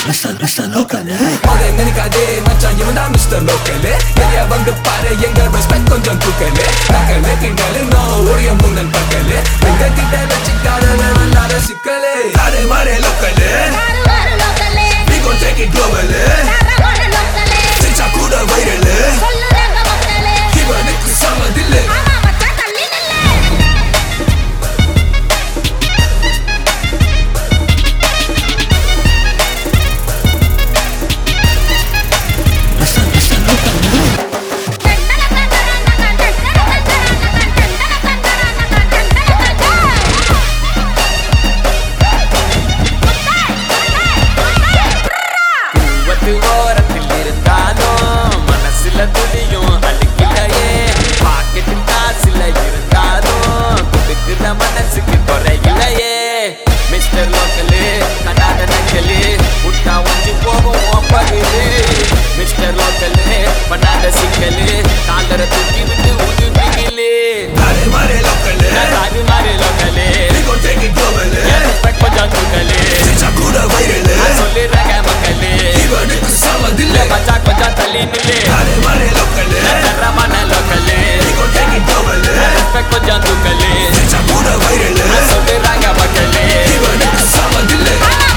Mr. Local நினைக்காதே மச்சான் இவன் தான் மிஸ்டர் லோக்கல் ஏரியா வந்து பாரு எங்க ரெஸ்பெக்ட் கொஞ்சம் தூக்கல் நக்கல் கிண்டல் நோ ஒழிய முன்னன் பக்கல் எங்க கிட்ட வச்சுக்காத வெள்ளாத சிக்கல் தாரே மாறே local we gon take it global சிச்சா கூட வைரல் இவனுக்கு சமதில்லை ஓரத்தில் இருந்தாலும் மனசுல துளியும் அழுக்கிலையே பாக்கெட்டில் காசுல இருந்தாலும் கொடுக்குற மனசுக்கு குறையிலையே மிஸ்டர் லோக்கலு கடாத நக்கலு விட்டா ஒன்று போகும் பகுது மிஸ்டர் லோக்கலு பண்ணாத சிக்கலு காலரை தூக்கி விட்டு உதுப்பிக்கலு தாரே மாறே லோக்கல் தாரு மாறே local we gon take it global respect கொஞ்சம் தூக்கலு சிச்சா கூட வைரல் சொல்லிடுறாங்க மக்களு இவனுக்கு சமதில்லை மச்சா கொஞ்சம் தள்ளி நில்லு தாரே மாறே லோக்கல் தரமான local we gon take it global respect கொஞ்சம் தூக்கலு சிச்சா கூட வைரல் சொல்லிடுறாங்க மக்களு இவனுக்கு சமதில்லை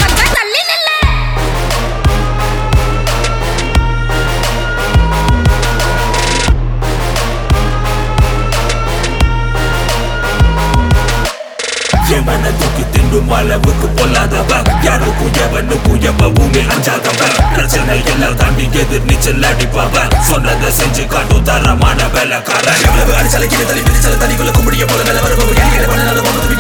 எவனை தூக்கி தின்னும் அளவுக்கு பொல்லாதவன் யாருக்கும் எவனுக்கும் எப்பவுமே அஞ்சாதவன் பிரச்சனை எல்லாம் தாண்டி எதிர் நீச்சல் அடிப்பவன் சொன்னதை செஞ்சு காட்டும் தரமான வேலைக்காரன் எவ்வளவு அடிச்சாலும் கீழே தள்ளி பிடிச்சாலும் தனிக்குள்ள கும்பிடிய போல வேலை வரப்போ